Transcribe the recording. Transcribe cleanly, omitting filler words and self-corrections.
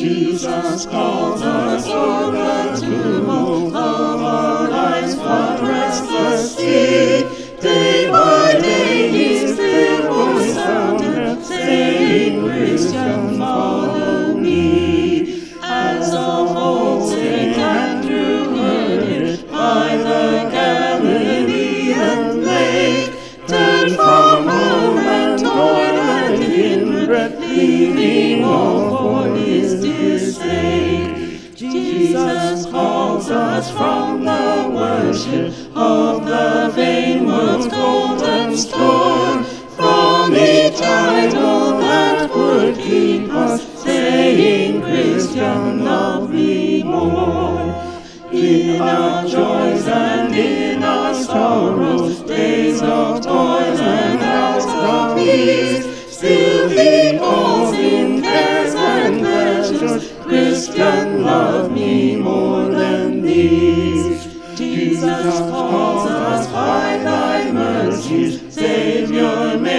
Jesus calls us from the tumult of our lives, what restless sea. Day by day his clear voice sounded, saying, Christian, follow me. As of old St. Andrew heard it by the Galilean lake, turned from home and toil and kindred, leaving all for his dear sake. Jesus calls us from the worship of the vain world's golden store, from each idol that would keep us, saying, Christian, love me more. In our joys and in our sorrows, days of toil and hours of ease, still he calls in cares and pleasures, Christian, love me more than these. Jesus calls us by thy mercies, Savior,